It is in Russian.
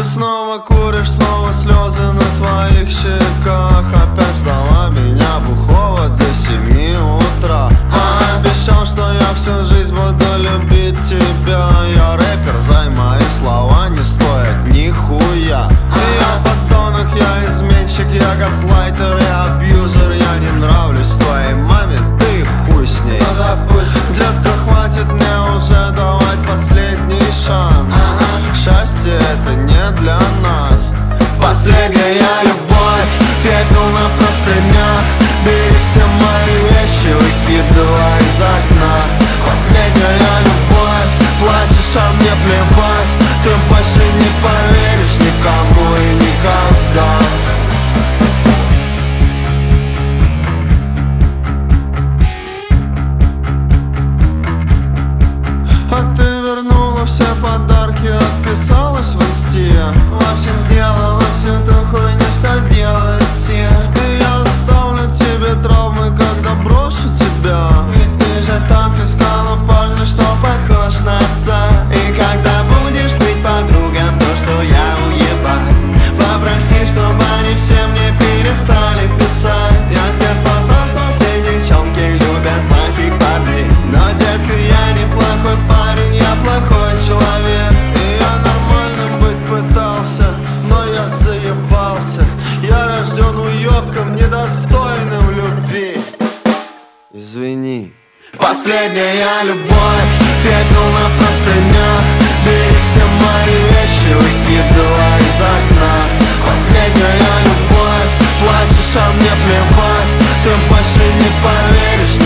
Ты снова куришь, снова слезы на твоих щеках. Опять ждала меня бухого до 7 утра. А обещал, что я всю жизнь буду любить тебя. Я рэпер, зай, мои слова не стоят нихуя. Я подонок, я изменщик, я газлайтер, я абьюзер. Я не нравлюсь твоей маме, ты хуй с ней. Детка, хватит мне уже давать последний шанс. Счастье это не для нас. Последняя любовь, пепел на простынях. Бери все мои вещи, выкидывай из окна. Последняя любовь, плачешь, а мне плевать. Ты больше не поверишь никому и никогда. А ты вернула все подарки, отписалась в инсте. В общем, сделала всю ту хуйню, что делают все. И я оставлю тебе травмы, когда брошу тебя. Ведь ты же так искала парня, что похож на отца. И когда будешь ныть подругам то, что я уебан, попроси, чтобы они все мне перестали писать. Я с детства знал, что все девчонки любят плохих парней. Но, детка, я не плохой парень, я плохой человек. И я нормальным быть пытался, но я заебался. Я рожден уебком, недостойным любви. Извини. Последняя любовь, пепел на простынях. Бери все мои вещи, выкидывай из окна. Последняя любовь, плачешь, а мне плевать. Ты больше не поверишь